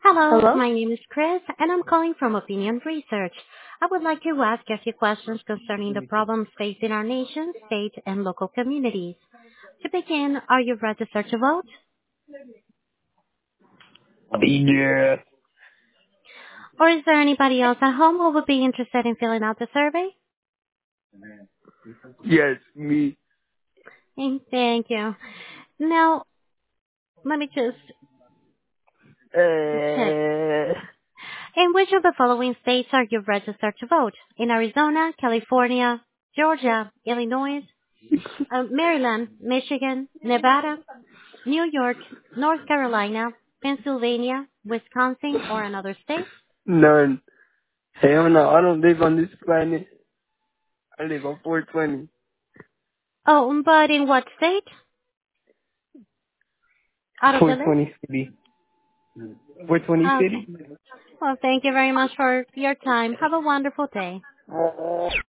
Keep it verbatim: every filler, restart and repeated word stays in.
Hello, Hello? my name is Chris, and I'm calling from Opinion Research. I would like to ask a few questions concerning the problems facing our nation, state, and local communities. To begin, are you registered to vote? Yeah. Or is there anybody else at home who would be interested in filling out the survey? Yes, me. Mm, Thank you. Now, let me just check. Uh, In which of the following states are you registered to vote? In Arizona, California, Georgia, Illinois, uh, Maryland, Michigan, Nevada, New York, North Carolina, Pennsylvania, Wisconsin, or another state? none. Hell no, I don't live on this planet. I live on four twenty. Oh, but in what state? Out of the list? four twenty city. four twenty Okay. city? Well, thank you very much for your time. Have a wonderful day.